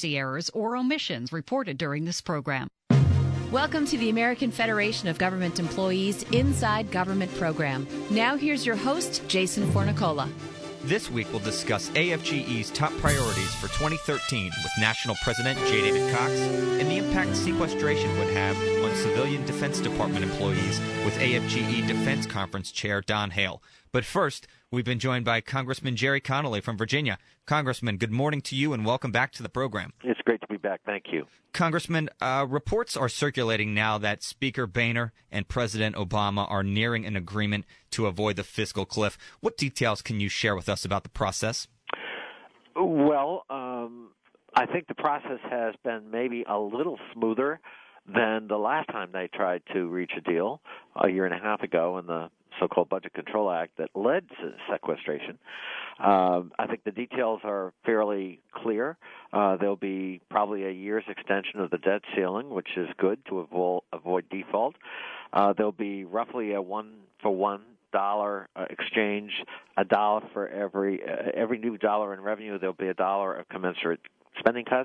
accuracy errors or omissions reported during this program. Welcome to the American Federation of Government Employees Inside Government program. Now here's your host, Jason Fornicola. This week we'll discuss AFGE's top priorities for 2013 with National President J. David Cox and the impact sequestration would have on civilian Defense Department employees with AFGE Defense Conference Chair Don Hale. But first, we've been joined by Congressman Gerry Connolly from Virginia. Congressman, good morning to you and welcome back to the program. It's great to be back. Thank you. Congressman, reports are circulating now that Speaker Boehner and President Obama are nearing an agreement to avoid the fiscal cliff. What details can you share with us about the process? Well, I think the process has been maybe a little smoother than the last time they tried to reach a deal a year and a half ago in the so-called Budget Control Act that led to sequestration. I think the details are fairly clear. There'll be probably a year's extension of the debt ceiling, which is good to avoid default. There'll be roughly a one-for-one dollar exchange, a dollar for every new dollar in revenue. There'll be a dollar of commensurate spending cuts.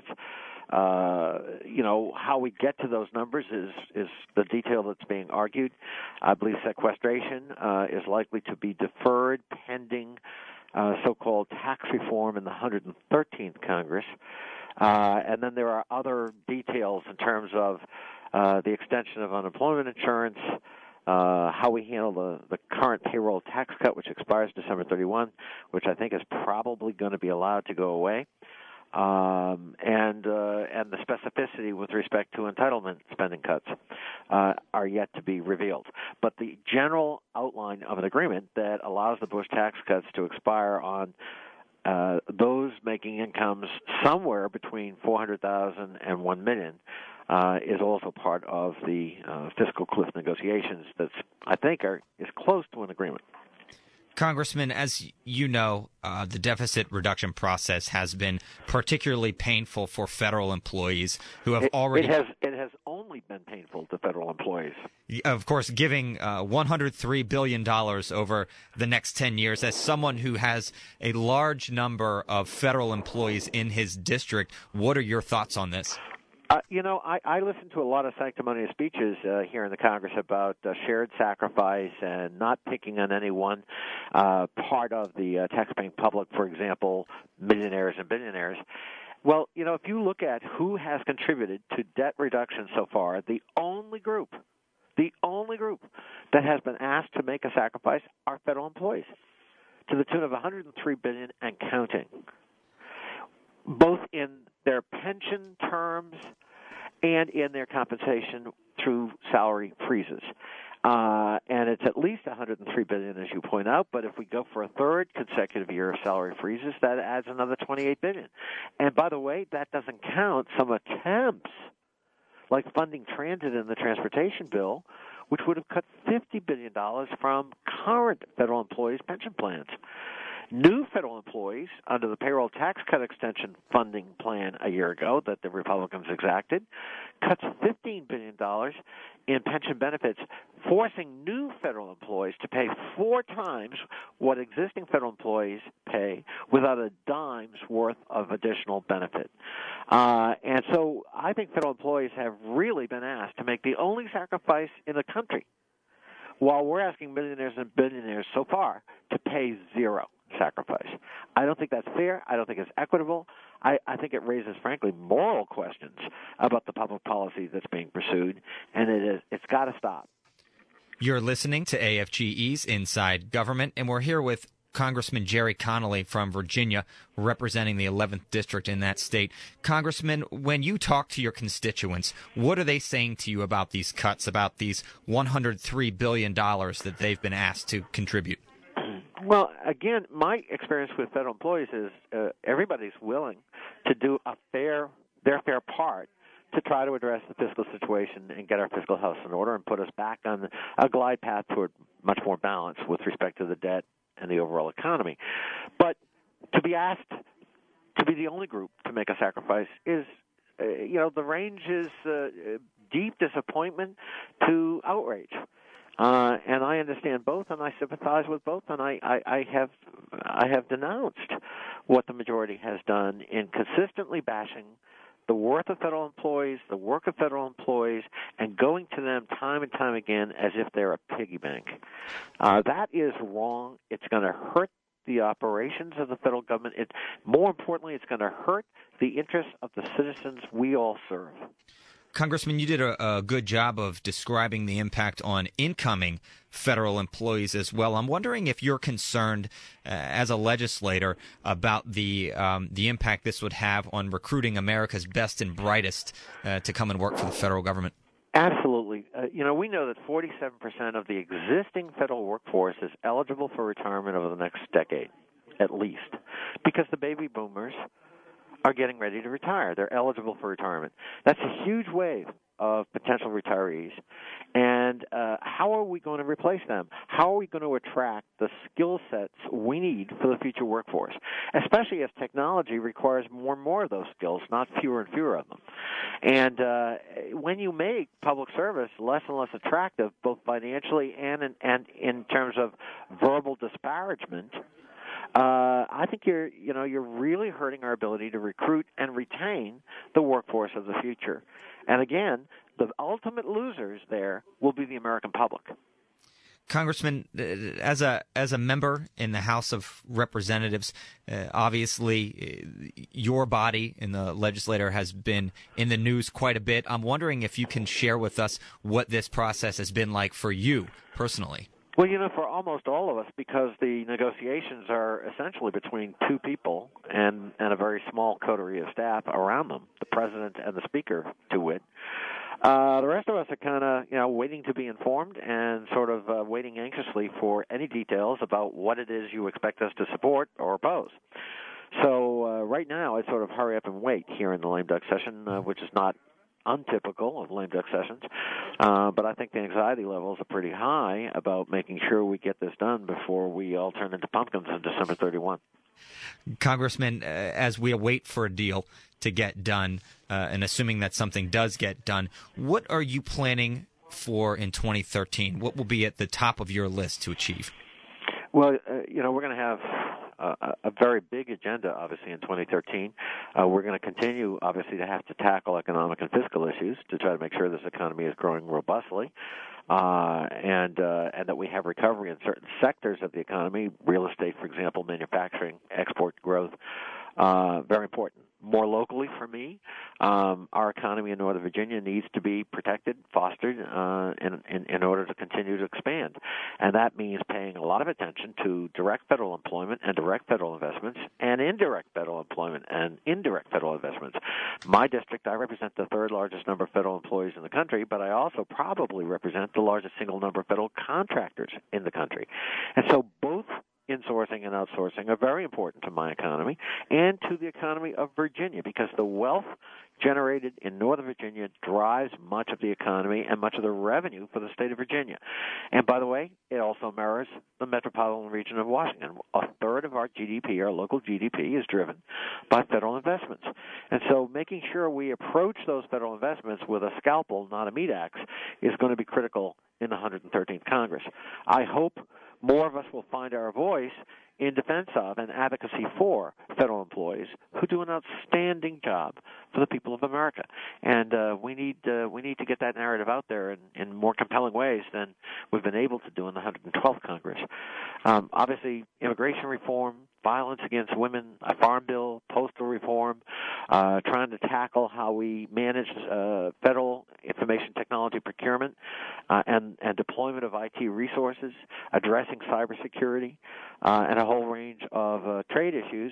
How we get to those numbers is the detail that's being argued. I believe sequestration is likely to be deferred pending so-called tax reform in the 113th Congress. And then there are other details in terms of the extension of unemployment insurance, how we handle the current payroll tax cut, which expires December 31, which I think is probably going to be allowed to go away. And the specificity with respect to entitlement spending cuts are yet to be revealed. But the general outline of an agreement that allows the Bush tax cuts to expire on those making incomes somewhere between $400,000 and $1 million is also part of the fiscal cliff negotiations that's, I think, is close to an agreement. Congressman, as you know, the deficit reduction process has been particularly painful for federal employees who have already... It has only been painful to federal employees. Of course, giving $103 billion over the next 10 years. As someone who has a large number of federal employees in his district, what are your thoughts on this? I listen to a lot of sanctimonious speeches here in the Congress about shared sacrifice and not picking on any one part of the taxpaying public, for example, millionaires and billionaires. Well, if you look at who has contributed to debt reduction so far, the only group that has been asked to make a sacrifice are federal employees, to the tune of $103 billion and counting, both in their pension terms and in their compensation through salary freezes. And it's at least $103 billion, as you point out, but if we go for a third consecutive year of salary freezes, that adds another $28 billion. And by the way, that doesn't count some attempts, like funding transit in the transportation bill, which would have cut $50 billion from current federal employees' pension plans. New federal employees, under the payroll tax cut extension funding plan a year ago that the Republicans exacted, cuts $15 billion in pension benefits, forcing new federal employees to pay 4 times what existing federal employees pay without a dime's worth of additional benefit. And so I think federal employees have really been asked to make the only sacrifice in the country, while we're asking millionaires and billionaires so far to pay zero sacrifice. I don't think that's fair. I don't think it's equitable. I think it raises, frankly, moral questions about the public policy that's being pursued, and it's got to stop. You're listening to AFGE's Inside Government, and we're here with Congressman Gerry Connolly from Virginia, representing the 11th District in that state. Congressman, when you talk to your constituents, what are they saying to you about these cuts, about these $103 billion that they've been asked to contribute? Well, again, my experience with federal employees is everybody's willing to do their fair part to try to address the fiscal situation and get our fiscal house in order and put us back on a glide path toward much more balance with respect to the debt and the overall economy. But to be asked to be the only group to make a sacrifice is, the range is deep disappointment to outrage. And I understand both, and I sympathize with both, and I have denounced what the majority has done in consistently bashing the worth of federal employees, the work of federal employees, and going to them time and time again as if they're a piggy bank. That is wrong. It's going to hurt the operations of the federal government. More importantly, it's going to hurt the interests of the citizens we all serve. Congressman, you did a good job of describing the impact on incoming federal employees as well. I'm wondering if you're concerned as a legislator about the impact this would have on recruiting America's best and brightest to come and work for the federal government. Absolutely. We know that 47% of the existing federal workforce is eligible for retirement over the next decade, at least, because the baby boomers are getting ready to retire. They're eligible for retirement. That's a huge wave of potential retirees. And how are we going to replace them? How are we going to attract the skill sets we need for the future workforce, especially as technology requires more and more of those skills, not fewer and fewer of them? And when you make public service less and less attractive, both financially and in terms of verbal disparagement, I think you're really hurting our ability to recruit and retain the workforce of the future. And again, the ultimate losers there will be the American public. Congressman, as a member in the House of Representatives, obviously your body in the legislature has been in the news quite a bit. I'm wondering if you can share with us what this process has been like for you personally. Well, for almost all of us, because the negotiations are essentially between two people and a very small coterie of staff around them, the president and the speaker, to wit. The rest of us are kind of, waiting to be informed and sort of waiting anxiously for any details about what it is you expect us to support or oppose. So right now, it's sort of hurry up and wait here in the lame duck session, which is not untypical of lame duck sessions, but I think the anxiety levels are pretty high about making sure we get this done before we all turn into pumpkins on December 31. Congressman, as we await for a deal to get done, and assuming that something does get done, what are you planning for in 2013? What will be at the top of your list to achieve? Well, we're going to have a very big agenda, obviously, in 2013. We're going to continue, obviously, to have to tackle economic and fiscal issues to try to make sure this economy is growing robustly, and that we have recovery in certain sectors of the economy, real estate, for example, manufacturing, export growth, very important. More locally for me, our economy in Northern Virginia needs to be protected, fostered, in order to continue to expand. And that means paying a lot of attention to direct federal employment and direct federal investments and indirect federal employment and indirect federal investments. My district, I represent the third largest number of federal employees in the country, but I also probably represent the largest single number of federal contractors in the country. And so both insourcing and outsourcing are very important to my economy and to the economy of Virginia, because the wealth generated in Northern Virginia drives much of the economy and much of the revenue for the state of Virginia. And by the way, it also mirrors the metropolitan region of Washington. A third of our GDP, our local GDP, is driven by federal investments. And so making sure we approach those federal investments with a scalpel, not a meat axe, is going to be critical in the 113th Congress. I hope more of us will find our voice in defense of and advocacy for federal employees who do an outstanding job for the people of America. And we need to get that narrative out there in more compelling ways than we've been able to do in the 112th Congress. Obviously, immigration reform, violence against women, a farm bill, postal reform, trying to tackle how we manage federal information technology procurement and deployment of IT resources, addressing cybersecurity, and a whole range of trade issues,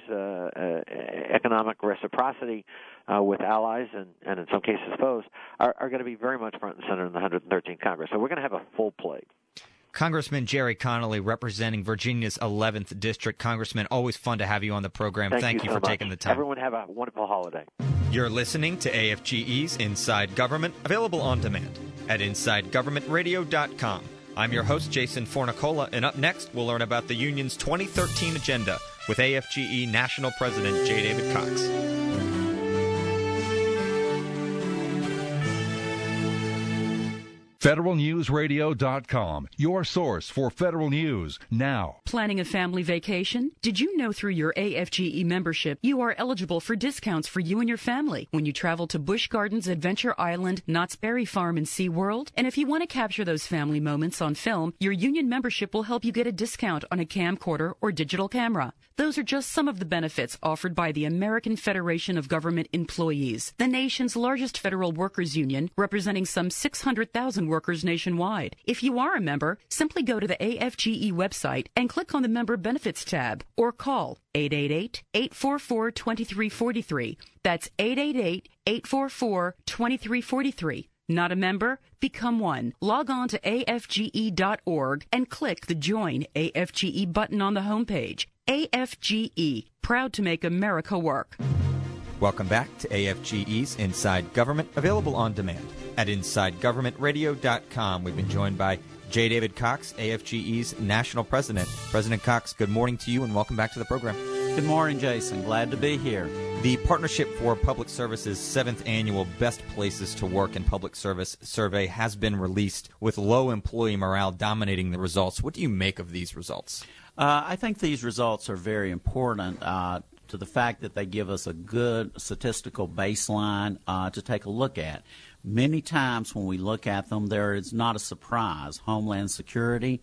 economic reciprocity with allies and in some cases foes, are going to be very much front and center in the 113th Congress. So we're going to have a full plate. Congressman Jerry Connolly, representing Virginia's 11th District. Congressman, always fun to have you on the program. Thank you for taking the time. Everyone have a wonderful holiday. You're listening to AFGE's Inside Government, available on demand at InsideGovernmentRadio.com. I'm your host, Jason Fornicola, and up next, we'll learn about the union's 2013 agenda with AFGE National President J. David Cox. FederalNewsRadio.com, your source for federal news now. Planning a family vacation? Did you know through your AFGE membership you are eligible for discounts for you and your family when you travel to Busch Gardens, Adventure Island, Knott's Berry Farm, and SeaWorld? And if you want to capture those family moments on film, your union membership will help you get a discount on a camcorder or digital camera. Those are just some of the benefits offered by the American Federation of Government Employees, the nation's largest federal workers union, representing some 600,000 workers nationwide. If you are a member, simply go to the AFGE website and click on the Member Benefits tab or call 888-844-2343. That's 888-844-2343. Not a member? Become one. Log on to afge.org and click the Join AFGE button on the homepage. AFGE, proud to make America work. Welcome back to AFGE's Inside Government, available on demand at InsideGovernmentRadio.com. We've been joined by J. David Cox, AFGE's National President. President Cox, good morning to you and welcome back to the program. Good morning, Jason. Glad to be here. The Partnership for Public Service's 7th annual Best Places to Work in Public Service survey has been released, with low employee morale dominating the results. What do you make of these results? I think these results are very important to the fact that they give us a good statistical baseline to take a look at. Many times when we look at them, there is not a surprise. Homeland Security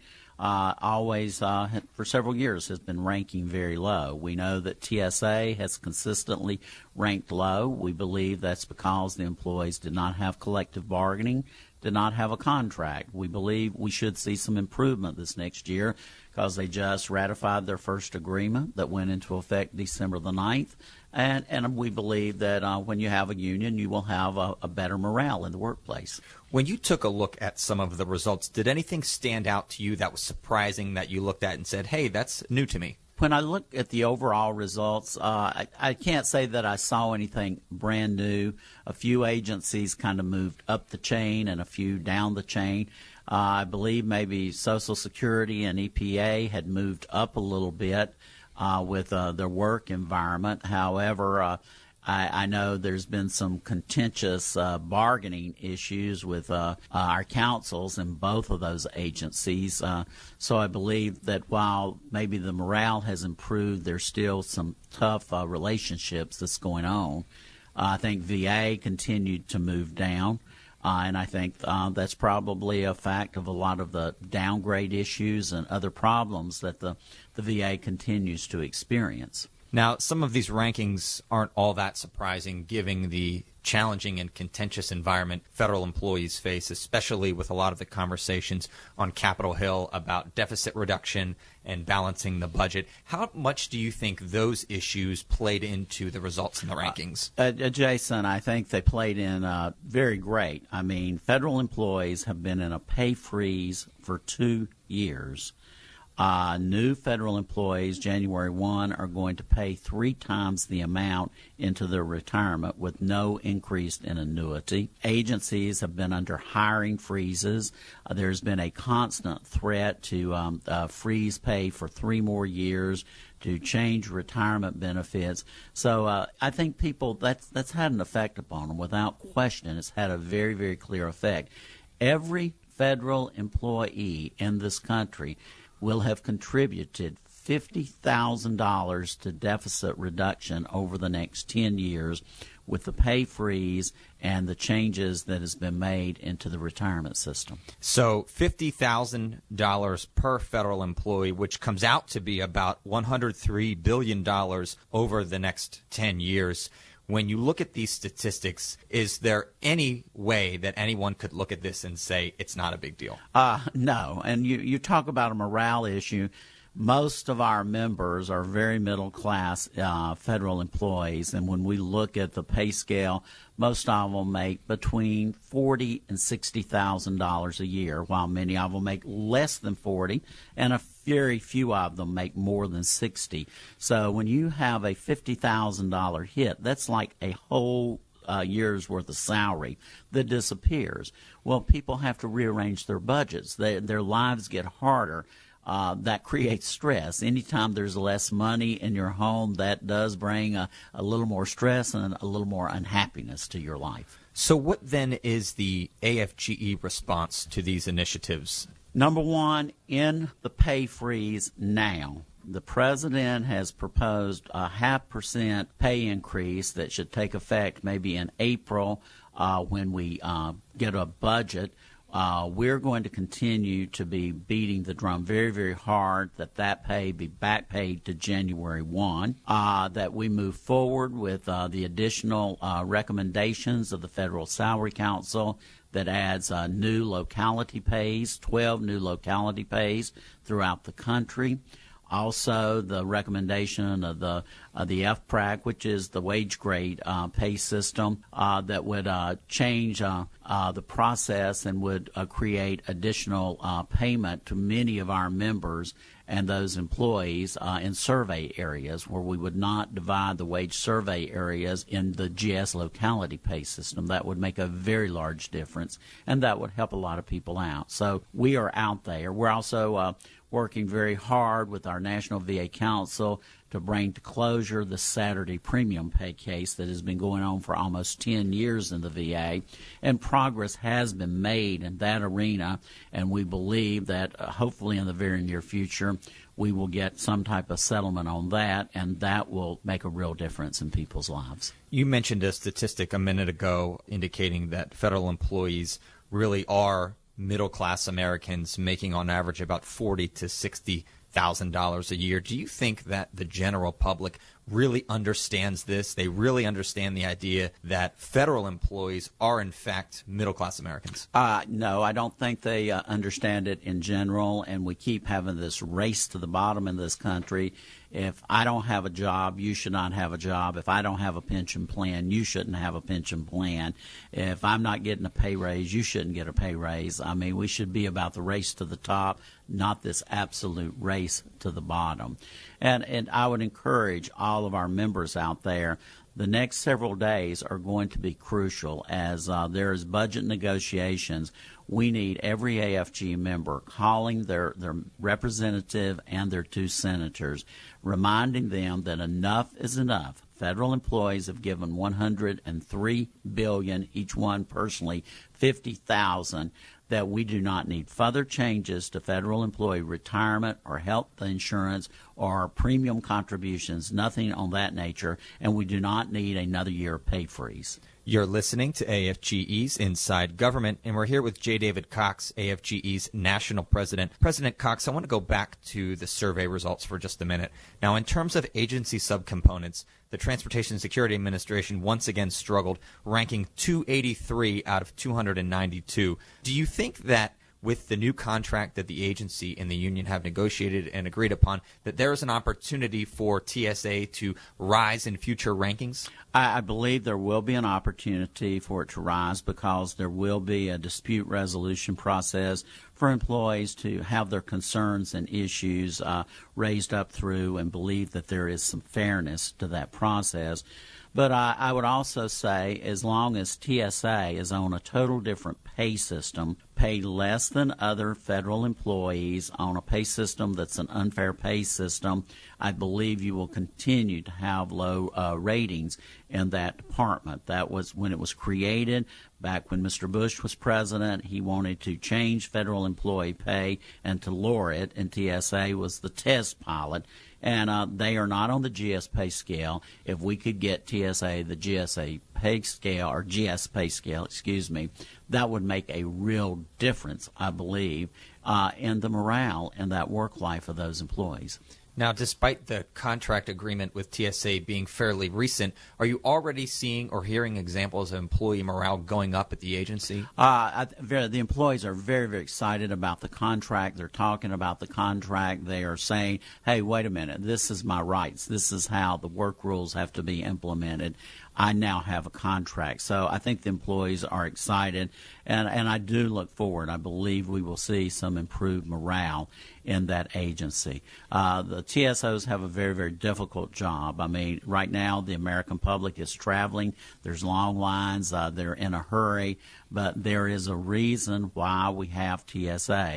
always, for several years, has been ranking very low. We know that TSA has consistently ranked low. We believe that's because the employees did not have collective bargaining, did not have a contract. We believe we should see some improvement this next year because they just ratified their first agreement that went into effect December the 9th. And we believe that when you have a union, you will have a better morale in the workplace. When you took a look at some of the results, did anything stand out to you that was surprising that you looked at and said, hey, that's new to me? When I look at the overall results, I can't say that I saw anything brand new. A few agencies kind of moved up the chain and a few down the chain. I believe maybe Social Security and EPA had moved up a little bit with their work environment. However, I know there's been some contentious bargaining issues with our councils in both of those agencies. So I believe that while maybe the morale has improved, there's still some tough relationships that's going on. I think VA continued to move down. And I think that's probably a fact of a lot of the downgrade issues and other problems that the VA continues to experience. Now, some of these rankings aren't all that surprising, given the challenging and contentious environment federal employees face, especially with a lot of the conversations on Capitol Hill about deficit reduction and balancing the budget. How much do you think those issues played into the results in the rankings? Jason, I think they played in very great. I mean, federal employees have been in a pay freeze for 2 years. New federal employees, January 1, are going to pay 3 times the amount into their retirement with no increase in annuity. Agencies have been under hiring freezes. There's been a constant threat to freeze pay for 3 more years, to change retirement benefits. So I think people, that's had an effect upon them. Without question, it's had a very, very clear effect. Every federal employee in this country will have contributed $50,000 to deficit reduction over the next 10 years with the pay freeze and the changes that has been made into the retirement system. So $50,000 per federal employee, which comes out to be about $103 billion over the next 10 years. When you look at these statistics, is there any way that anyone could look at this and say it's not a big deal? No. And you talk about a morale issue. Most of our members are very middle-class federal employees, and when we look at the pay scale, most of them make between $40,000 and $60,000 a year, while many of them make less than $40,000, and a very few of them make more than $60,000. So when you have a $50,000 hit, that's like a whole year's worth of salary that disappears. Well, people have to rearrange their budgets. Their lives get harder. that creates stress. Anytime there's less money in your home, that does bring a little more stress and a little more unhappiness to your life. So what then is the AFGE response to these initiatives? Number one, in the pay freeze now, the president has proposed a 0.5% pay increase that should take effect maybe in April when we get a budget. We're going to continue to be beating the drum very, very hard that pay be back paid to January 1, that we move forward with the additional recommendations of the Federal Salary Council that adds new locality pays, 12 new locality pays throughout the country. Also, the recommendation of the FPRAC, which is the wage grade pay system, that would change the process and would create additional payment to many of our members and those employees in survey areas, where we would not divide the wage survey areas in the GS locality pay system. That would make a very large difference, and that would help a lot of people out. So we are out there. We're also working very hard with our National VA Council to bring to closure the Saturday premium pay case that has been going on for almost 10 years in the VA, and progress has been made in that arena, and we believe that hopefully in the very near future we will get some type of settlement on that, and that will make a real difference in people's lives. You mentioned a statistic a minute ago indicating that federal employees really are middle-class Americans making on average about $40,000 to $60,000 a year. Do you think that the general public really understands this? They really understand the idea that federal employees are, in fact, middle-class Americans? No, I don't think they understand it in general, and we keep having this race to the bottom in this country. If I don't have a job, you should not have a job. If I don't have a pension plan, you shouldn't have a pension plan. If I'm not getting a pay raise, you shouldn't get a pay raise. I mean, we should be about the race to the top, not this absolute race to the bottom. And I would encourage all of our members out there, the next several days are going to be crucial as there is budget negotiations. We need every AFG member calling their representative and their 2 senators, reminding them that enough is enough. Federal employees have given $103 billion, each one personally $50,000, that we do not need further changes to federal employee retirement or health insurance or premium contributions, nothing on that nature, and we do not need another year of pay freeze. You're listening to AFGE's Inside Government, and we're here with J. David Cox, AFGE's national president. President Cox, I want to go back to the survey results for just a minute. Now, in terms of agency subcomponents, the Transportation Security Administration once again struggled, ranking 283 out of 292. Do you think that with the new contract that the agency and the union have negotiated and agreed upon, that there is an opportunity for TSA to rise in future rankings? I believe there will be an opportunity for it to rise because there will be a dispute resolution process for employees to have their concerns and issues raised up through, and believe that there is some fairness to that process. But I would also say, as long as TSA is on a total different pay system, paid less than other federal employees on a pay system that's an unfair pay system, I believe you will continue to have low ratings in that department. That was when it was created. Back when Mr. Bush was president, he wanted to change federal employee pay and to lower it, and TSA was the test pilot. And they are not on the GS pay scale. If we could get TSA, the GSA pay scale, or GS pay scale, that would make a real difference, I believe, in the morale and that work life of those employees. Now, despite the contract agreement with TSA being fairly recent, are you already seeing or hearing examples of employee morale going up at the agency? The employees are very, very excited about the contract. They're talking about the contract. They are saying, hey, wait a minute, this is my rights. This is how the work rules have to be implemented. I now have a contract. So I think the employees are excited, and I do look forward. I believe we will see some improved morale in that agency. The TSOs have a very, very difficult job. I mean, right now the American public is traveling. There's long lines. They're in a hurry. But there is a reason why we have TSA.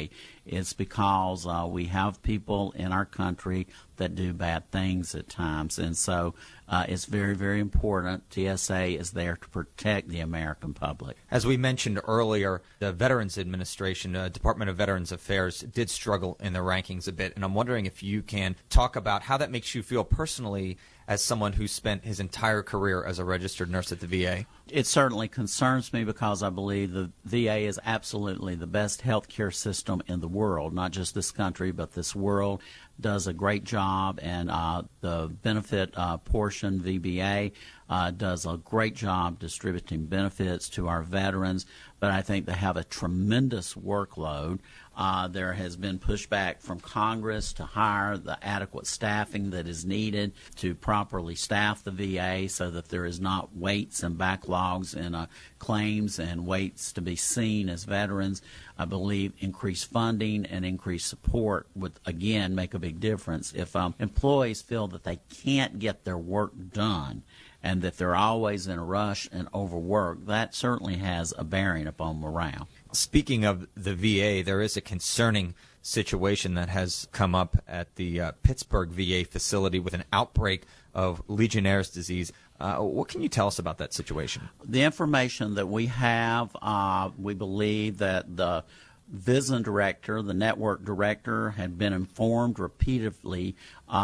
It's because we have people in our country that do bad things at times. And so it's very, very important. TSA is there to protect the American public. As we mentioned earlier, the Veterans Administration, Department of Veterans Affairs, did struggle in the rankings a bit. And I'm wondering if you can talk about how that makes you feel personally as someone who spent his entire career as a registered nurse at the VA. It certainly concerns me because I believe the VA is absolutely the best health care system in the world, not just this country, but this world. Does a great job, and the benefit portion, VBA, does a great job distributing benefits to our veterans, but I think they have a tremendous workload. There has been pushback from Congress to hire the adequate staffing that is needed to properly staff the VA so that there is not waits and backlogs in claims and waits to be seen as veterans. I believe increased funding and increased support would, again, make a big difference. If employees feel that they can't get their work done and that they're always in a rush and overworked, that certainly has a bearing upon morale. Speaking of the VA, there is a concerning situation that has come up at the Pittsburgh VA facility with an outbreak of Legionnaire's disease. What can you tell us about that situation? The information that we have, we believe that the VISN director, the network director, had been informed repeatedly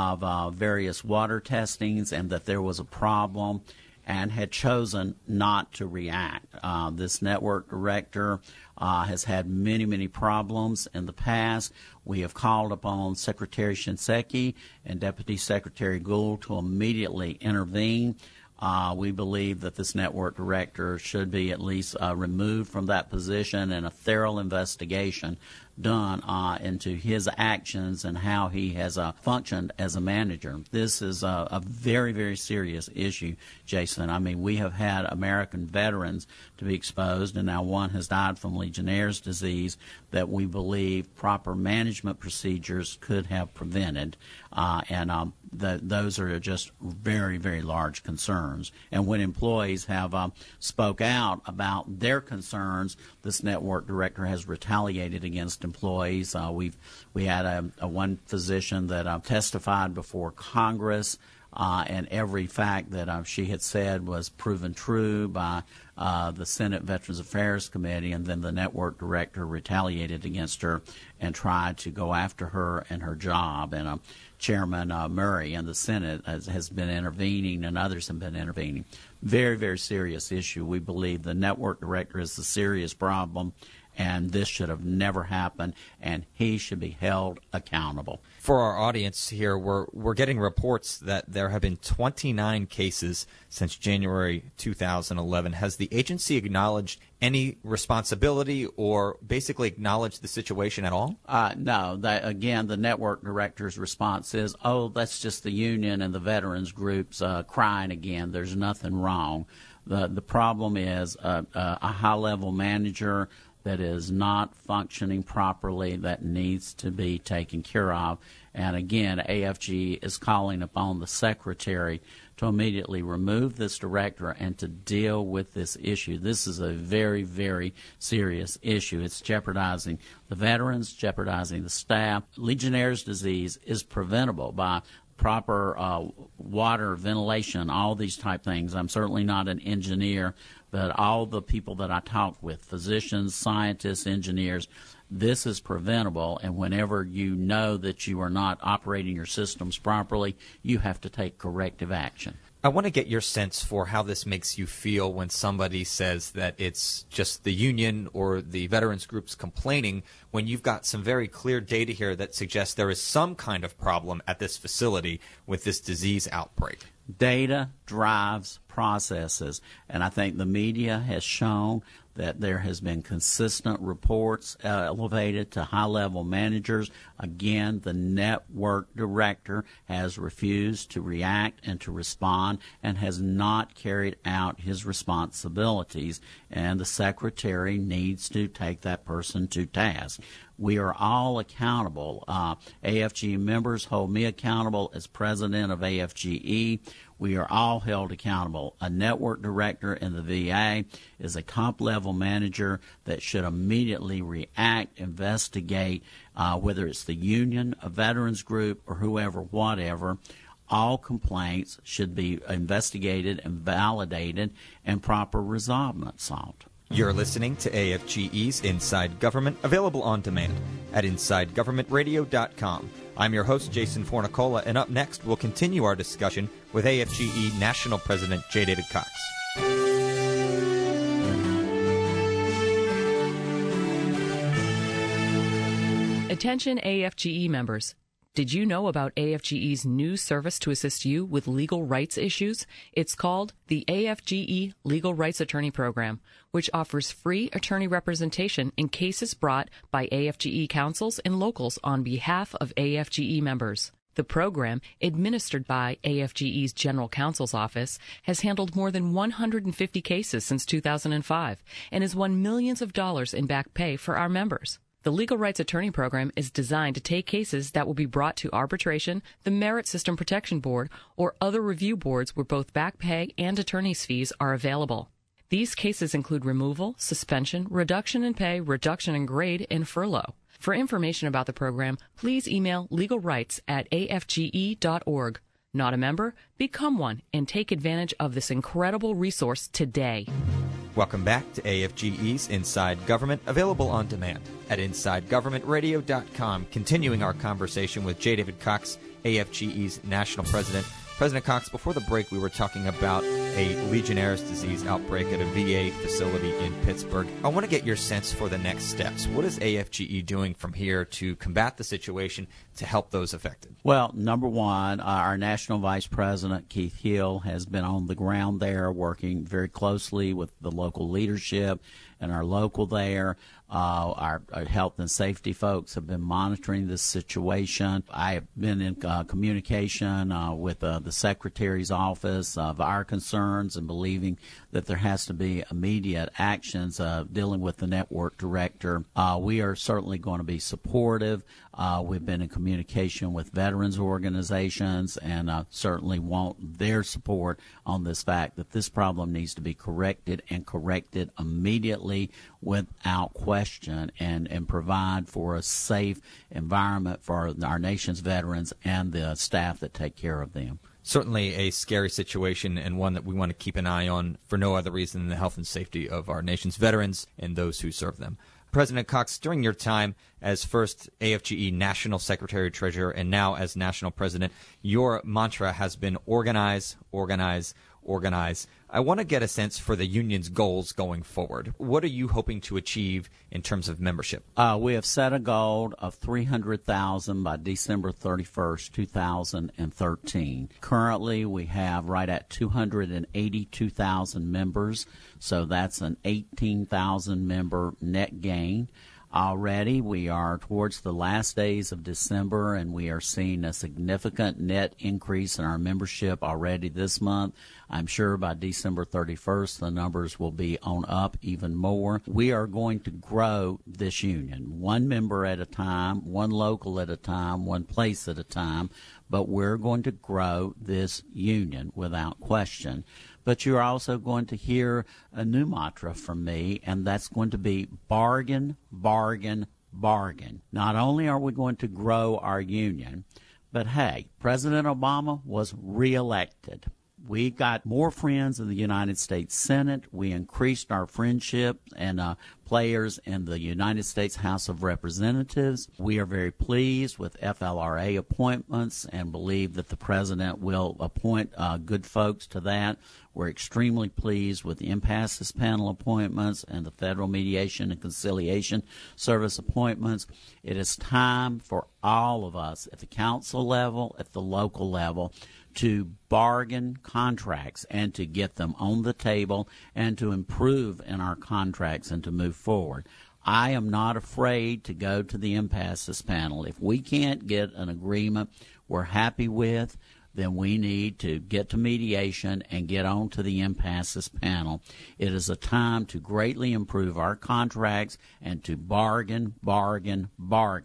of various water testings and that there was a problem and had chosen not to react. This network director has had many, many problems in the past. We have called upon Secretary Shinseki and Deputy Secretary Gould to immediately intervene. We believe that this network director should be at least removed from that position and a thorough investigation done into his actions and how he has functioned as a manager. This is a very, very serious issue, Jason. I mean, we have had American veterans to be exposed, and now one has died from Legionnaire's disease that we believe proper management procedures could have prevented. Those are just very, very large concerns. And when employees have spoke out about their concerns, this network director has retaliated against employees. We had a one physician that testified before Congress, and every fact that she had said was proven true by the Senate Veterans Affairs Committee, and then the network director retaliated against her and tried to go after her and her job. And Chairman Murray in the Senate has been intervening, and others have been intervening. Very, very serious issue. We believe the network director is a serious problem, and this should have never happened, and he should be held accountable. For our audience here, we're getting reports that there have been 29 cases since January 2011. Has the agency acknowledged any responsibility or basically acknowledged the situation at all? No. Again, the network director's response is, oh, that's just the union and the veterans groups crying again. There's nothing wrong. The problem is a high-level manager that is not functioning properly that needs to be taken care of. And again, AFG is calling upon the secretary to immediately remove this director and to deal with this issue. This is a very, very serious issue. It's jeopardizing the veterans, jeopardizing the staff. Legionnaire's disease is preventable by proper water, ventilation, all these type things. I'm certainly not an engineer, but all the people that I talk with, physicians, scientists, engineers, this is preventable, and whenever you know that you are not operating your systems properly, you have to take corrective action. I want to get your sense for how this makes you feel when somebody says that it's just the union or the veterans groups complaining, when you've got some very clear data here that suggests there is some kind of problem at this facility with this disease outbreak. Data drives processes, and I think the media has shown that there has been consistent reports elevated to high-level managers. Again, the network director has refused to react and to respond and has not carried out his responsibilities, and the secretary needs to take that person to task. We are all accountable. AFG members hold me accountable as president of AFGE. We are all held accountable. A network director in the VA is a top-level level manager that should immediately react, investigate, whether it's the union, a veterans group, or whoever, whatever. All complaints should be investigated and validated and proper resolvement sought. You're listening to AFGE's Inside Government, available on demand at InsideGovernmentRadio.com. I'm your host, Jason Fornicola, and up next, we'll continue our discussion with AFGE National President J. David Cox. Attention AFGE members. Did you know about AFGE's new service to assist you with legal rights issues? It's called the AFGE Legal Rights Attorney Program, which offers free attorney representation in cases brought by AFGE counsels and locals on behalf of AFGE members. The program, administered by AFGE's General Counsel's Office, has handled more than 150 cases since 2005 and has won millions of dollars in back pay for our members. The Legal Rights Attorney Program is designed to take cases that will be brought to arbitration, the Merit System Protection Board, or other review boards where both back pay and attorney's fees are available. These cases include removal, suspension, reduction in pay, reduction in grade, and furlough. For information about the program, please email legalrights@afge.org. Not a member? Become one and take advantage of this incredible resource today. Welcome back to AFGE's Inside Government, available on demand at InsideGovernmentRadio.com, continuing our conversation with J. David Cox, AFGE's National President. President Cox, before the break, we were talking about a Legionnaire's disease outbreak at a VA facility in Pittsburgh. I want to get your sense for the next steps. What is AFGE doing from here to combat the situation, to help those affected? Well, number one, our National Vice President, Keith Hill, has been on the ground there working very closely with the local leadership and our local there. Our health and safety folks have been monitoring this situation. I have been in communication with the Secretary's office of our concerns and believing that there has to be immediate actions dealing with the network director. We are certainly going to be supportive. We've been in communication with veterans organizations and certainly want their support on this fact that this problem needs to be corrected and corrected immediately without question and provide for a safe environment for our nation's veterans and the staff that take care of them. Certainly a scary situation, and one that we want to keep an eye on for no other reason than the health and safety of our nation's veterans and those who serve them. President Cox, during your time as first AFGE National Secretary-Treasurer and now as National President, your mantra has been organize, organize, organize. I want to get a sense for the union's goals going forward. What are you hoping to achieve in terms of membership? We have set a goal of 300,000 by December 31st, 2013. Currently, we have right at 282,000 members, so that's an 18,000 member net gain. Already, we are towards the last days of December, and we are seeing a significant net increase in our membership already this month. I'm sure by December 31st, the numbers will be on up even more. We are going to grow this union, one member at a time, one local at a time, one place at a time, but we're going to grow this union without question. But you're also going to hear a new mantra from me, and that's going to be bargain, bargain, bargain. Not only are we going to grow our union, but hey, President Obama was reelected. We got more friends in the United States Senate. We increased our friendship and players in the United States House of Representatives. We are very pleased with FLRA appointments and believe that the president will appoint good folks to that. We're extremely pleased with the Impasses panel appointments and the Federal Mediation and Conciliation Service appointments. It is time for all of us at the council level, at the local level, to bargain contracts and to get them on the table and to improve in our contracts and to move forward. I am not afraid to go to the Impasses panel. If we can't get an agreement we're happy with, then we need to get to mediation and get on to the Impasses panel. It is a time to greatly improve our contracts and to bargain, bargain, bargain.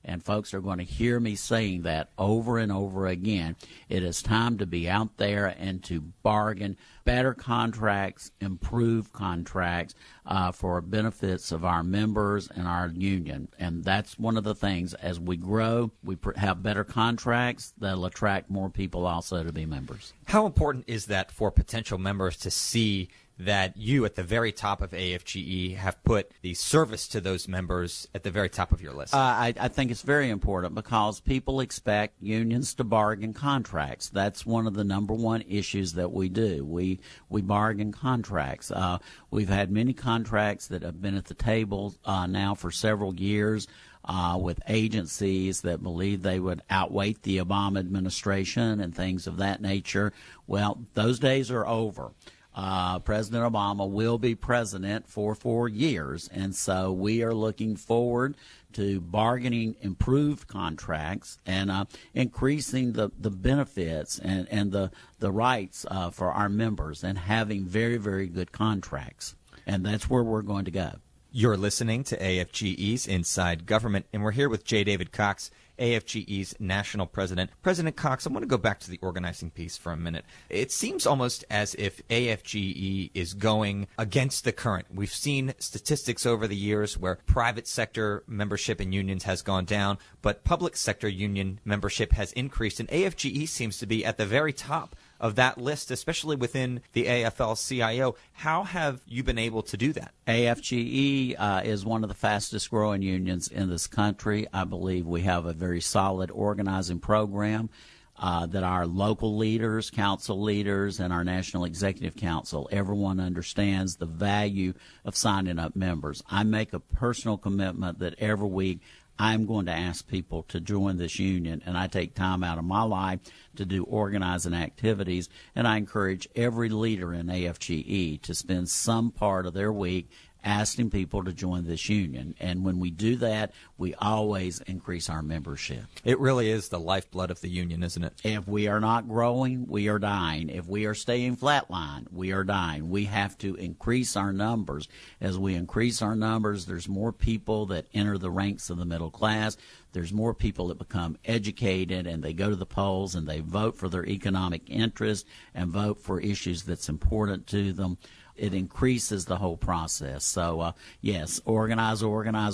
and folks are going to hear me saying that over and over again. It is time to be out there and to bargain better contracts, improved contracts for benefits of our members and our union. And that's one of the things. As we grow, we have better contracts that'll attract more people also to be members. How important is that for potential members to see that you at the very top of AFGE have put the service to those members at the very top of your list? I think it's very important because people expect unions to bargain contracts. That's one of the number one issues that we do. We bargain contracts. We've had many contracts that have been at the table now for several years with agencies that believe they would outweigh the Obama administration and things of that nature. Well, those days are over. President Obama will be president for 4 years, and so we are looking forward to bargaining improved contracts and increasing the benefits and the rights for our members and having very, very good contracts. And that's where we're going to go. You're listening to AFGE's Inside Government, and we're here with J. David Cox, AFGE's national president. President Cox, I want to go back to the organizing piece for a minute. It seems almost as if AFGE is going against the current. We've seen statistics over the years where private sector membership in unions has gone down, but public sector union membership has increased, and AFGE seems to be at the very top of that list, especially within the AFL-CIO. How have you been able to do that? AFGE is one of the fastest growing unions in this country. I believe we have a very solid organizing program that our local leaders, council leaders, and our National Executive Council, everyone understands the value of signing up members. I make a personal commitment that every week I'm going to ask people to join this union, and I take time out of my life to do organizing activities, and I encourage every leader in AFGE to spend some part of their week asking people to join this union. And when we do that, we always increase our membership. It really is the lifeblood of the union, isn't it? If we are not growing, we are dying. If we are staying flatline, we are dying. We have to increase our numbers. As we increase our numbers, there's more people that enter the ranks of the middle class. There's more people that become educated, and they go to the polls and they vote for their economic interest and vote for issues that's important to them. It increases the whole process. So, yes, organize,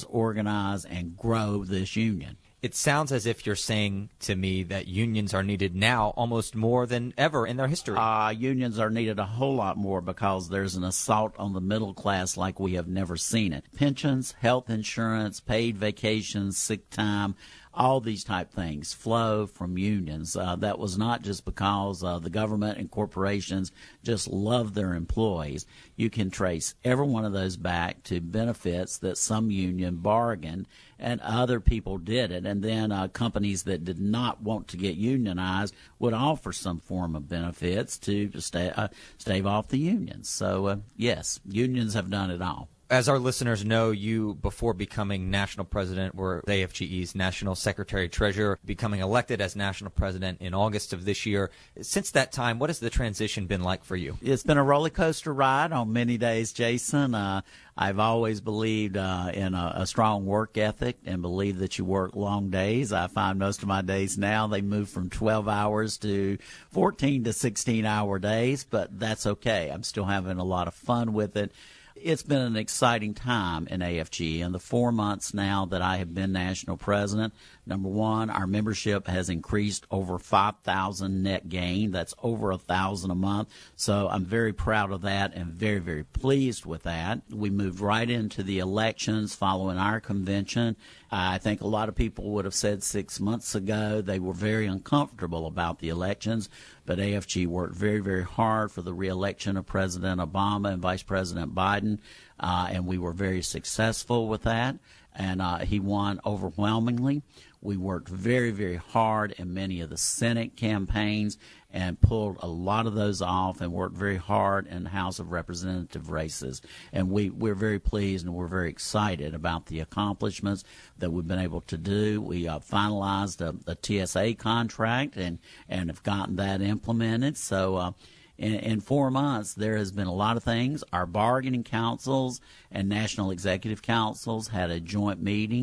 and grow this union. It sounds as if you're saying to me that unions are needed now almost more than ever in their history. Unions are needed a whole lot more because there's an assault on the middle class like we have never seen it. Pensions, health insurance, paid vacations, sick time, all these type things flow from unions. That was not just because the government and corporations just love their employees. You can trace every one of those back to benefits that some union bargained and other people did it. And then companies that did not want to get unionized would offer some form of benefits to stave off the unions. So, yes, unions have done it all. As our listeners know, you, before becoming national president, were AFGE's national secretary-treasurer, becoming elected as national president in August of this year. Since that time, what has the transition been like for you? It's been a roller coaster ride on many days, Jason. I've always believed in a strong work ethic and believe that you work long days. I find most of my days now, they move from 12 hours to 14 to 16-hour days, but that's okay. I'm still having a lot of fun with it. It's been an exciting time in AFGE. In the 4 months now that I have been national president, number one, our membership has increased over 5,000 net gain. That's over 1,000 a month. So I'm very proud of that and very, very pleased with that. We moved right into the elections following our convention. I think a lot of people would have said 6 months ago they were very uncomfortable about the elections, but AFGE worked very, very hard for the re-election of President Obama and Vice President Biden, and we were very successful with that, and he won overwhelmingly. We worked very, very hard in many of the Senate campaigns and pulled a lot of those off and worked very hard in the House of Representative races. And we're very pleased and we're very excited about the accomplishments that we've been able to do. We finalized a TSA contract and have gotten that implemented. So in 4 months, there has been a lot of things. Our bargaining councils and national executive councils had a joint meeting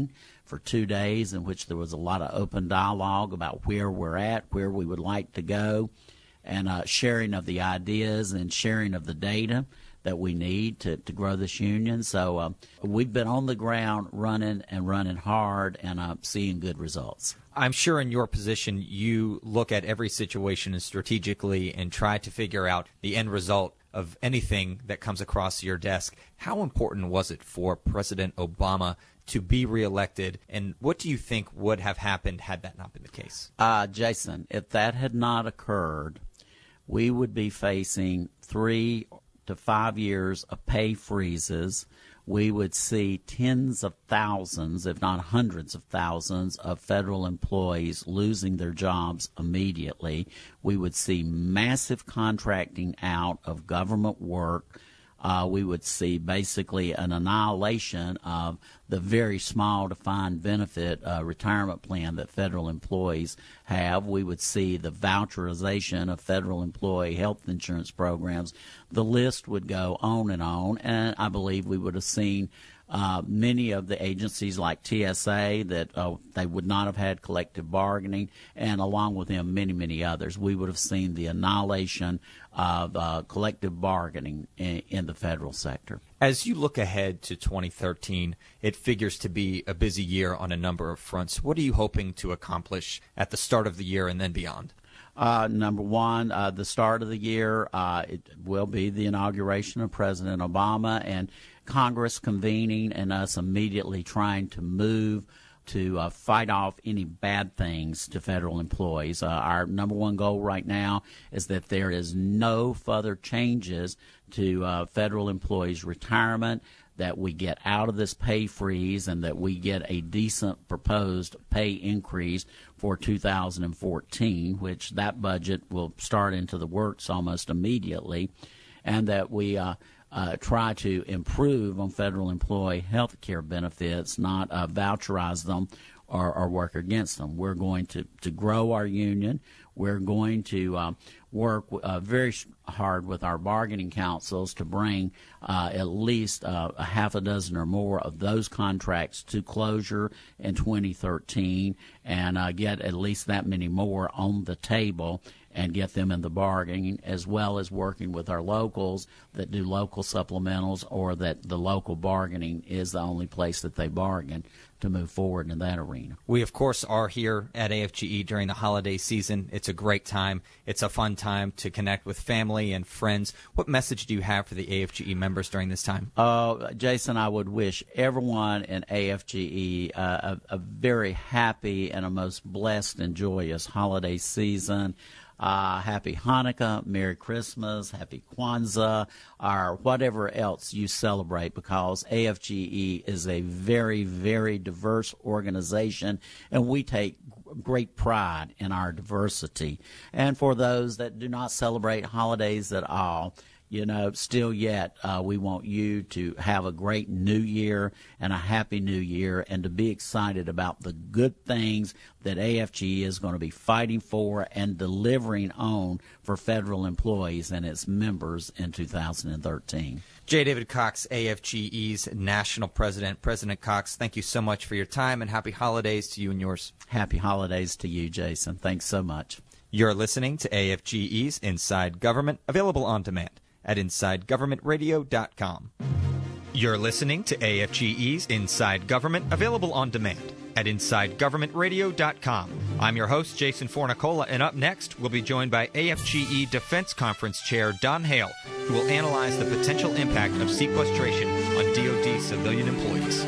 for 2 days in which there was a lot of open dialogue about where we're at, where we would like to go, and sharing of the ideas and sharing of the data that we need to grow this union. So we've been on the ground running hard and seeing good results. I'm sure in your position you look at every situation strategically and try to figure out the end result of anything that comes across your desk. How important was it for President Obama to be reelected, and what do you think would have happened had that not been the case? Jason, if that had not occurred, we would be facing 3 to 5 years of pay freezes. We would see tens of thousands, if not hundreds of thousands, of federal employees losing their jobs immediately. We would see massive contracting out of government work. We would see basically an annihilation of the very small defined benefit retirement plan that federal employees have. We would see the voucherization of federal employee health insurance programs. The list would go on, and I believe we would have seen many of the agencies like TSA that they would not have had collective bargaining, and along with them many others. We would have seen the annihilation of collective bargaining in the federal sector. As you look ahead to 2013, it figures to be a busy year on a number of fronts. What are you hoping to accomplish at the start of the year and then beyond? Number one, the start of the year, it will be the inauguration of President Obama and Congress convening and us immediately trying to move to fight off any bad things to federal employees. Our number one goal right now is that there is no further changes to federal employees' retirement, that we get out of this pay freeze, and that we get a decent proposed pay increase for 2014, which that budget will start into the works almost immediately, and that we try to improve on federal employee health care benefits, not voucherize them or work against them. We're going to grow our union. We're going to work very hard with our bargaining councils to bring at least a half a dozen or more of those contracts to closure in 2013 and get at least that many more on the table and get them in the bargaining, as well as working with our locals that do local supplementals, or that the local bargaining is the only place that they bargain, to move forward in that arena. We, of course, are here at AFGE during the holiday season. It's a great time. It's a fun time to connect with family and friends. What message do you have for the AFGE members during this time? Jason, I would wish everyone in AFGE a very happy and a most blessed and joyous holiday season. Happy Hanukkah, Merry Christmas, Happy Kwanzaa, or whatever else you celebrate, because AFGE is a very, very diverse organization, and we take great pride in our diversity. And for those that do not celebrate holidays at all, still yet, we want you to have a great new year and a happy new year, and to be excited about the good things that AFGE is going to be fighting for and delivering on for federal employees and its members in 2013. J. David Cox, AFGE's national president. President Cox, thank you so much for your time, and happy holidays to you and yours. Happy holidays to you, Jason. Thanks so much. You're listening to AFGE's Inside Government, available on demand at InsideGovernmentRadio.com. You're listening to AFGE's Inside Government, available on demand at InsideGovernmentRadio.com. I'm your host, Jason Fornicola, and up next, we'll be joined by AFGE Defense Conference Chair Don Hale, who will analyze the potential impact of sequestration on DoD civilian employees.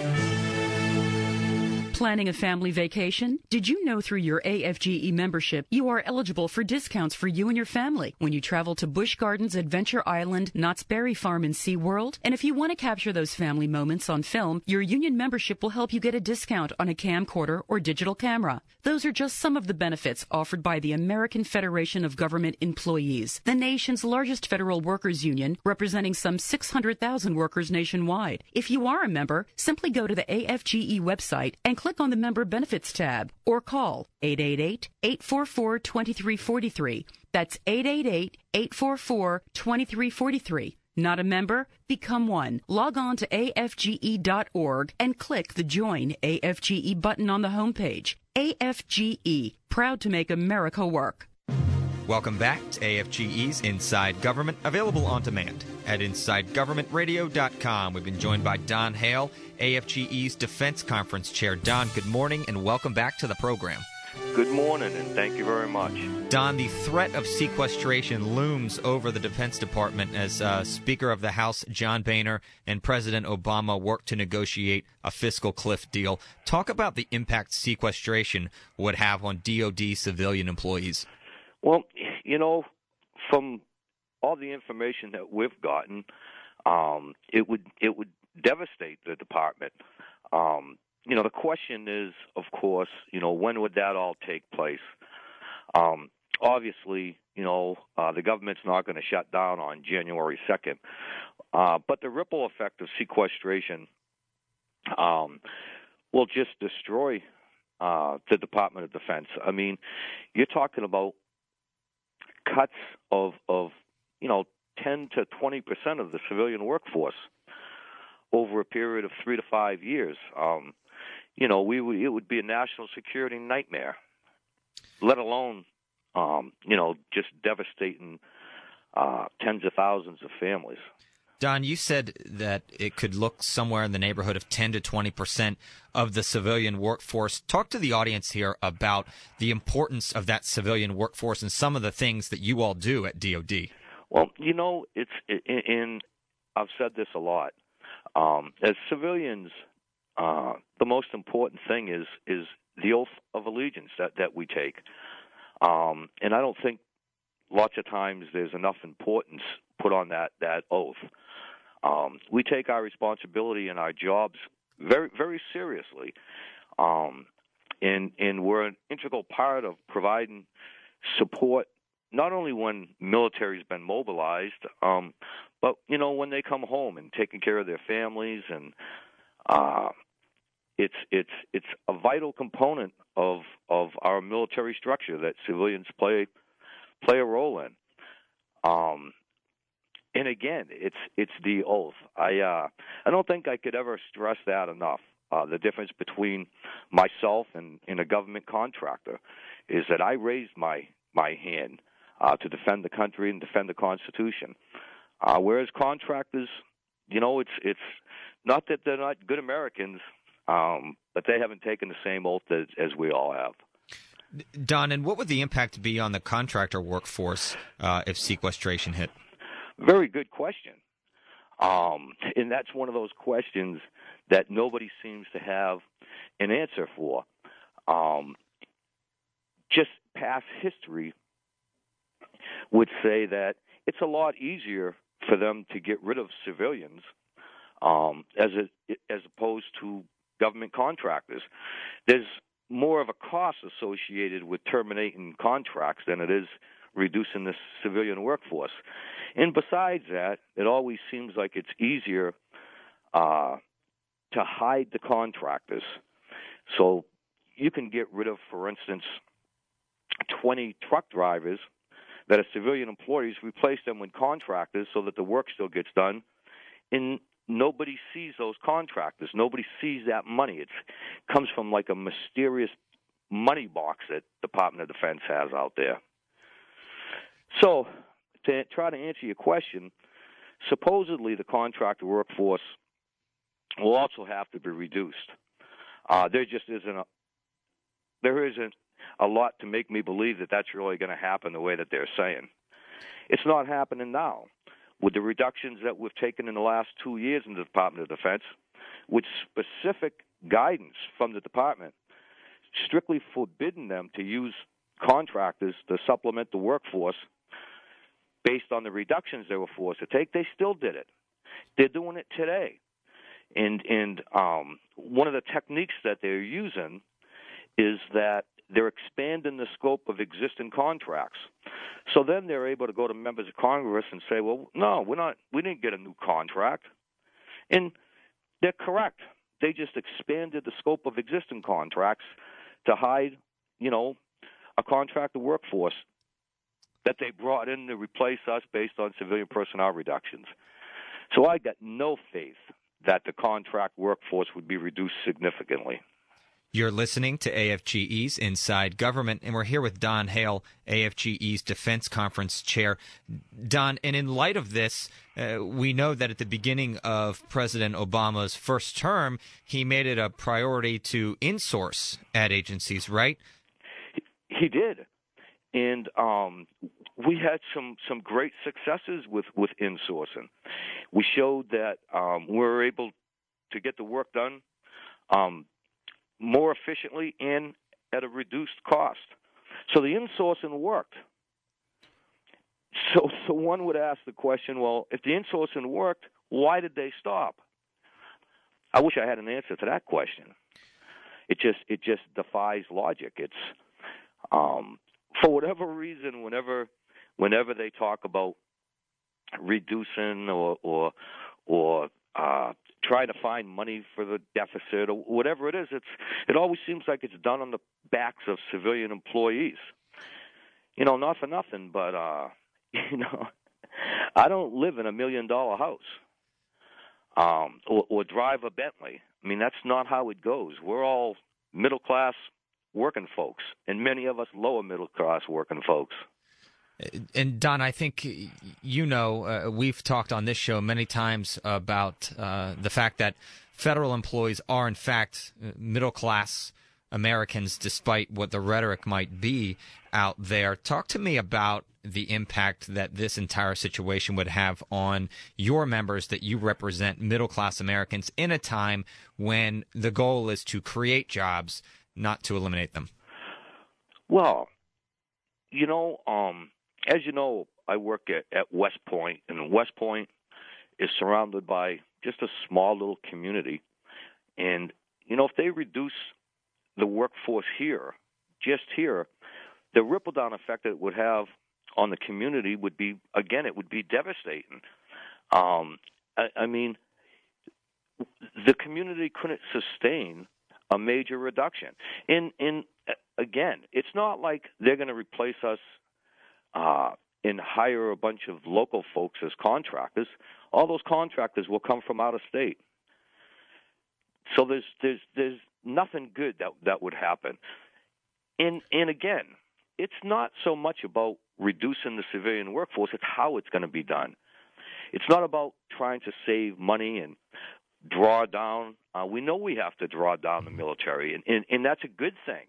Planning a family vacation? Did you know through your AFGE membership you are eligible for discounts for you and your family when you travel to Busch Gardens, Adventure Island, Knott's Berry Farm, and SeaWorld? And if you want to capture those family moments on film, your union membership will help you get a discount on a camcorder or digital camera. Those are just some of the benefits offered by the American Federation of Government Employees, the nation's largest federal workers union, representing some 600,000 workers nationwide. If you are a member, simply go to the AFGE website and click on the Member Benefits tab, or call 888-844-2343. That's 888-844-2343. Not a member? Become one. Log on to afge.org and click the Join AFGE button on the homepage. AFGE, proud to make America work. Welcome back to AFGE's Inside Government, available on demand at InsideGovernmentRadio.com. We've been joined by Don Hale, AFGE's Defense Conference Chair. Don, good morning and welcome back to the program. Good morning, and thank you very much. Don, the threat of sequestration looms over the Defense Department as Speaker of the House John Boehner and President Obama work to negotiate a fiscal cliff deal. Talk about the impact sequestration would have on DoD civilian employees. Well, from all the information that we've gotten, it would devastate the department. The question is, of course, when would that all take place? Obviously, the government's not going to shut down on January 2nd. But the ripple effect of sequestration will just destroy the Department of Defense. I mean, you're talking about cuts of 10 to 20% of the civilian workforce over a period of 3 to 5 years. It would be a national security nightmare, let alone, just devastating tens of thousands of families. Don, you said that it could look somewhere in the neighborhood of 10 to 20% of the civilian workforce. Talk to the audience here about the importance of that civilian workforce and some of the things that you all do at DoD. Well, I've said this a lot. As civilians, the most important thing is the oath of allegiance that we take. And I don't think lots of times there's enough importance put on that oath. We take our responsibility and our jobs very, very seriously. And we're an integral part of providing support, not only when military's been mobilized, but, when they come home and taking care of their families. And it's a vital component of our military structure that civilians play a role in. And again, it's the oath. I don't think I could ever stress that enough. The difference between myself and a government contractor is that I raised my hand to defend the country and defend the Constitution. Whereas contractors, it's not that they're not good Americans, but they haven't taken the same oath as we all have. Don, and what would the impact be on the contractor workforce if sequestration hit? Very good question. And that's one of those questions that nobody seems to have an answer for. Just past history would say that it's a lot easier for them to get rid of civilians as opposed to government contractors. There's more of a cost associated with terminating contracts than it is reducing the civilian workforce. And besides that, it always seems like it's easier to hide the contractors. So you can get rid of, for instance, 20 truck drivers that are civilian employees, replace them with contractors so that the work still gets done, and nobody sees those contractors. Nobody sees that money. It comes from like a mysterious money box that Department of Defense has out there. So, to try to answer your question, supposedly the contractor workforce will also have to be reduced. There isn't a lot to make me believe that that's really going to happen the way that they're saying. It's not happening now. With the reductions that we've taken in the last 2 years in the Department of Defense, with specific guidance from the department, strictly forbidding them to use contractors to supplement the workforce based on the reductions they were forced to take, they still did it. They're doing it today. And one of the techniques that they're using is that they're expanding the scope of existing contracts. So then they're able to go to members of Congress and say, well, no, we didn't get a new contract. And they're correct. They just expanded the scope of existing contracts to hide, a contractor workforce that they brought in to replace us based on civilian personnel reductions. So I got no faith that the contract workforce would be reduced significantly. You're listening to AFGE's Inside Government, and we're here with Don Hale, AFGE's Defense Conference Chair. Don, and in light of this, we know that at the beginning of President Obama's first term, he made it a priority to insource ad agencies, right? He did. And we had some great successes with insourcing. We showed that we were able to get the work done more efficiently and at a reduced cost. So the insourcing worked. So one would ask the question, well, if the insourcing worked, why did they stop? I wish I had an answer to that question. It just defies logic. It's for whatever reason, whenever they talk about reducing or try to find money for the deficit or whatever it is, it always seems like it's done on the backs of civilian employees. Not for nothing, but I don't live in $1 million house or drive a Bentley. I mean, that's not how it goes. We're all middle class working folks, and many of us lower middle class working folks. And Don, I think we've talked on this show many times about the fact that federal employees are in fact middle class Americans, despite what the rhetoric might be out there. Talk to me about the impact that this entire situation would have on your members that you represent, middle class Americans, in a time when the goal is to create jobs, not to eliminate them. Well, as you know, I work at West Point, and West Point is surrounded by just a small little community. And, if they reduce the workforce just here, the ripple-down effect that it would have on the community would be, again, it would be devastating. I mean, the community couldn't sustain a major reduction. And again, it's not like they're going to replace us and hire a bunch of local folks as contractors. All those contractors will come from out of state. So there's nothing good that would happen. And again, it's not so much about reducing the civilian workforce, it's how it's going to be done. It's not about trying to save money and draw down. We know we have to draw down the military, and that's a good thing.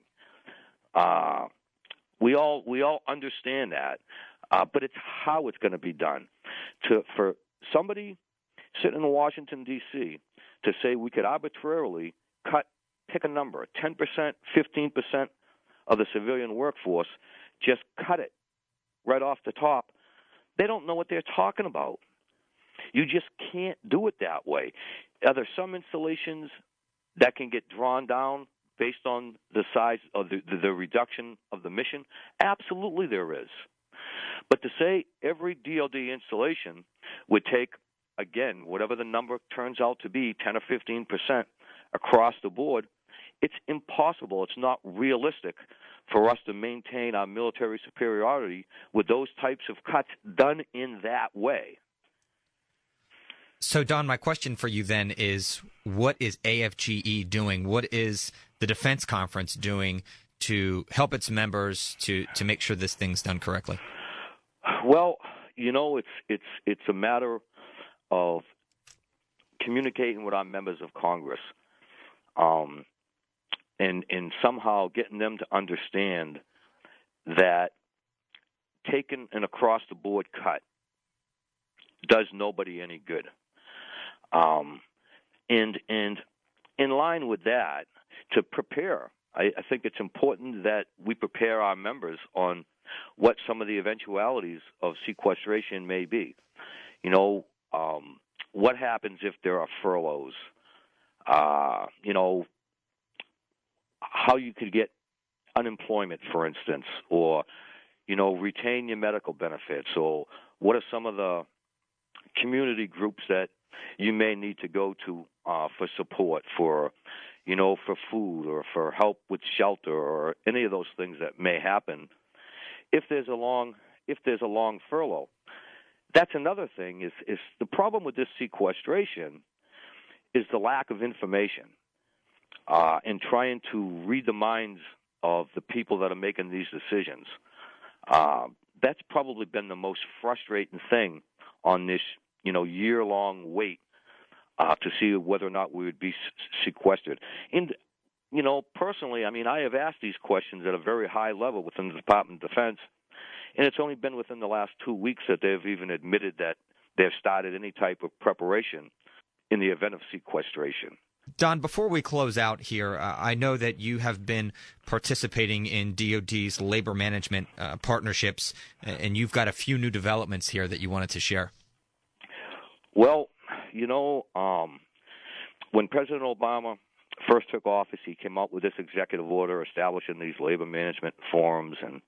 We all understand that, but it's how it's going to be done. For somebody sitting in Washington, D.C., to say we could arbitrarily pick a number, 10%, 15% of the civilian workforce, just cut it right off the top, they don't know what they're talking about. You just can't do it that way. Are there some installations that can get drawn down based on the size of the reduction of the mission? Absolutely there is. But to say every DoD installation would take, again, whatever the number turns out to be, 10 or 15% across the board, it's impossible. It's not realistic for us to maintain our military superiority with those types of cuts done in that way. So, Don, my question for you then is, what is AFGE doing? What is the Defense Conference doing to help its members to make sure this thing's done correctly? Well, it's a matter of communicating with our members of Congress, and somehow getting them to understand that taking an across-the-board cut does nobody any good. And in line with that, to prepare, I think it's important that we prepare our members on what some of the eventualities of sequestration may be. What happens if there are furloughs? How you could get unemployment, for instance, or, retain your medical benefits, or what are some of the community groups that you may need to go to for support, for food or for help with shelter or any of those things that may happen if there's a long furlough. that's another thing is the problem with this sequestration is the lack of information and trying to read the minds of the people that are making these decisions. That's probably been the most frustrating thing on this, year-long wait to see whether or not we would be sequestered. And, personally, I have asked these questions at a very high level within the Department of Defense, and it's only been within the last 2 weeks that they've even admitted that they've started any type of preparation in the event of sequestration. Don, before we close out here, I know that you have been participating in DoD's labor management partnerships, and you've got a few new developments here that you wanted to share. Well, when President Obama first took office, he came out with this executive order establishing these labor management forums, and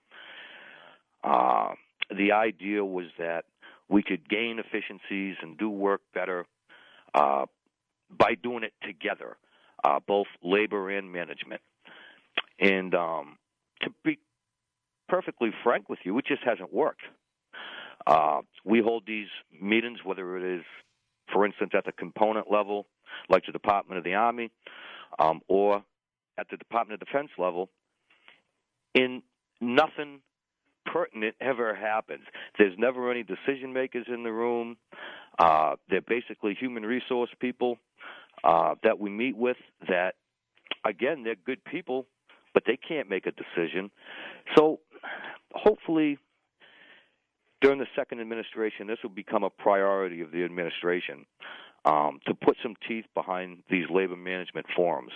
the idea was that we could gain efficiencies and do work better by doing it together, both labor and management. And to be perfectly frank with you, it just hasn't worked. We hold these meetings, whether it is, for instance, at the component level, like the Department of the Army, or at the Department of Defense level, and nothing pertinent ever happens. There's never any decision makers in the room. They're basically human resource people that we meet with that, again, they're good people, but they can't make a decision. So hopefully during the second administration, this will become a priority of the administration to put some teeth behind these labor management forums.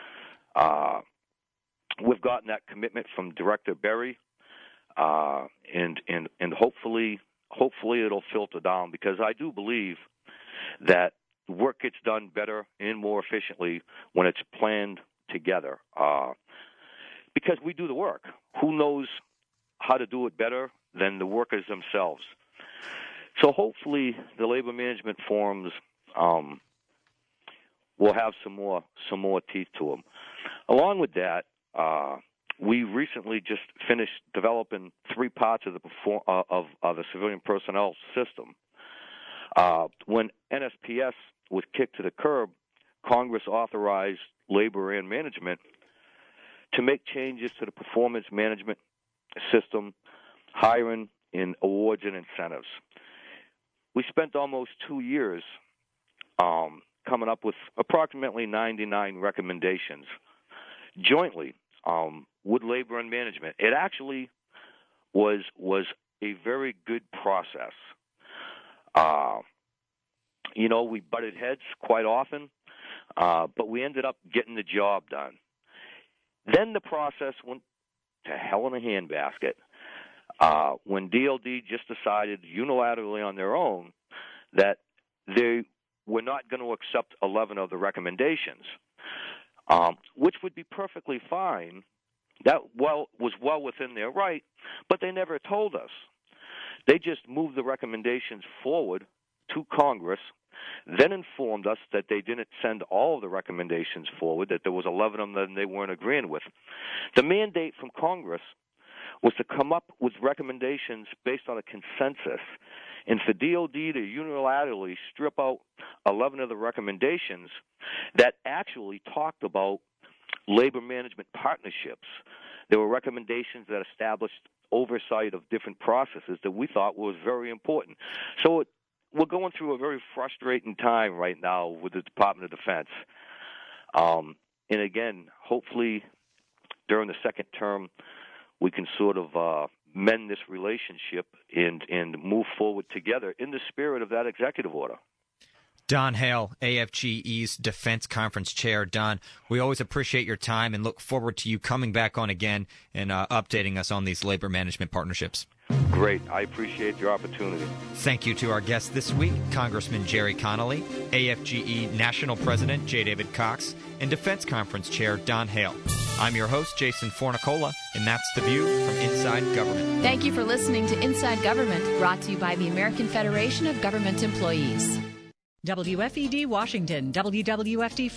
We've gotten that commitment from Director Berry, and hopefully it'll filter down, because I do believe that work gets done better and more efficiently when it's planned together. Because we do the work. Who knows how to do it better than the workers themselves? So hopefully the labor management forums will have some more teeth to them. Along with that, we recently just finished developing 3 parts of the civilian personnel system. When NSPS was kicked to the curb, Congress authorized labor and management to make changes to the performance management system, hiring, and awards and incentives. We spent almost 2 years coming up with approximately 99 recommendations jointly with labor and management. It actually was a very good process. We butted heads quite often, but we ended up getting the job done. Then the process went to hell in a handbasket when DLD just decided unilaterally on their own that they were not going to accept 11 of the recommendations, which would be perfectly fine. That was well within their right, but they never told us. They just moved the recommendations forward to Congress, then informed us that they didn't send all of the recommendations forward, that there was 11 of them that they weren't agreeing with. The mandate from Congress was to come up with recommendations based on a consensus, and for DOD to unilaterally strip out 11 of the recommendations that actually talked about labor management partnerships. There were recommendations that established oversight of different processes that we thought was very important. So we're going through a very frustrating time right now with the Department of Defense. And again, hopefully during the second term, we can sort of mend this relationship and move forward together in the spirit of that executive order. Don Hale, AFGE's Defense Conference Chair. Don, we always appreciate your time and look forward to you coming back on again and updating us on these labor management partnerships. Great. I appreciate your opportunity. Thank you to our guest this week, Congressman Jerry Connolly, AFGE National President J. David Cox, and Defense Conference Chair Don Hale. I'm your host, Jason Fornicola, and that's The View from Inside Government. Thank you for listening to Inside Government, brought to you by the American Federation of Government Employees. WFED Washington, WWFD